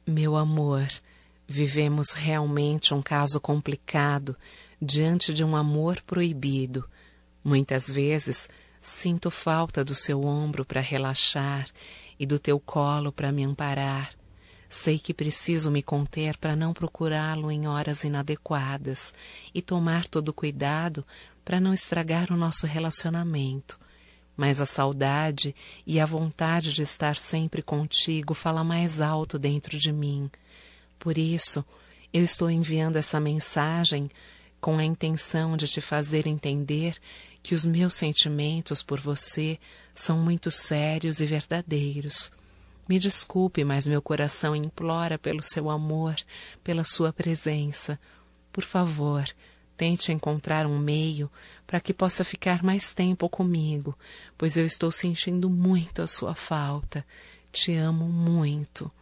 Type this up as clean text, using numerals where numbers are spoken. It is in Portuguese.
Meu amor, vivemos realmente um caso complicado diante de um amor proibido. Muitas vezes sinto falta do seu ombro para relaxar e do teu colo para me amparar. Sei que preciso me conter para não procurá-lo em horas inadequadas e tomar todo cuidado para não estragar o nosso relacionamento. Mas a saudade e a vontade de estar sempre contigo fala mais alto dentro de mim. Por isso, eu estou enviando essa mensagem com a intenção de te fazer entender que os meus sentimentos por você são muito sérios e verdadeiros. Me desculpe, mas meu coração implora pelo seu amor, pela sua presença. Por favor, tente encontrar um meio para que possa ficar mais tempo comigo, pois eu estou sentindo muito a sua falta. Te amo muito.